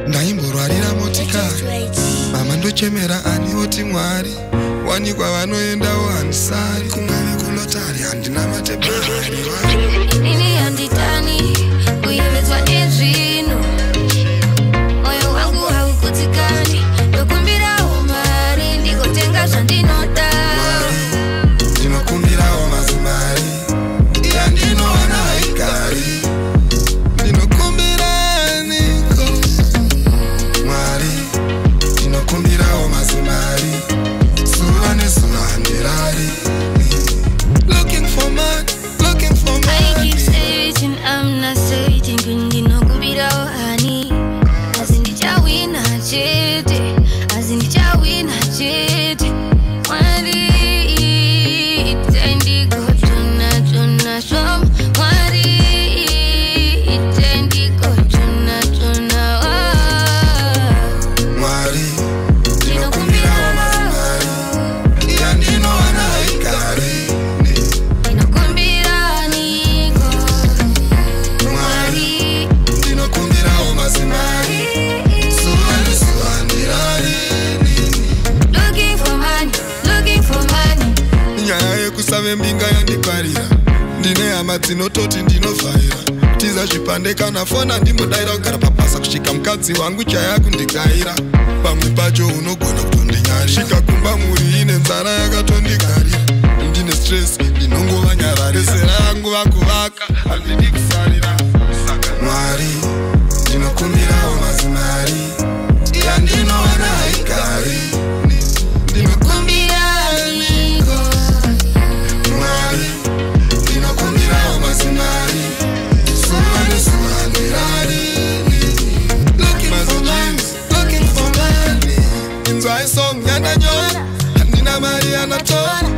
ndaimborwarira motikari mama ndochemera ani oti mwari wani kwavanoendawo handisari kungave kulotari handina matebhari ini handitani kuyevedzwa nezvino moyo wangu haukudzikani ndokumbirawo mari ndigotenga zvandinoda ndinokumbirawo mazimari yandinoona haigari ndinokumbiraniko mwari ndinokumbirawo mazimari zuva nezuva handirari looking for money. I keep searching, I'm not searching. Ndinokumbirawo hani azindichawina chete azindichawina chete mwari itendikotuna tuna shom mwari itendikotuna tuna mwari ndinokumbirawo mazimari yandinoona haigari ndinokumbiraniko mwari ndinokumbirawo mazimari zuva nezuva handirari looking for money nyaya yekusave mbinga yandiparira ndine hama dzinototi ndinovhaira tiza zvipande kana fona ndimbodaira kugara papasa kusvika mukadzi wangu chaya kundikaira pamwe pacho unogona kutondinyari svika kumba muri ine nzara yakatondigarira ndine stress ndinongova nyarari zera yangu vakuvaka handidi kusarira mwari ndinokumbirawo mazimari yandinoona haigari ndinokumbiraniko mwari ndinokumbirawo mazimari zuva nezuva handirari looking for money inzwa isong yandanyora handina mari anatora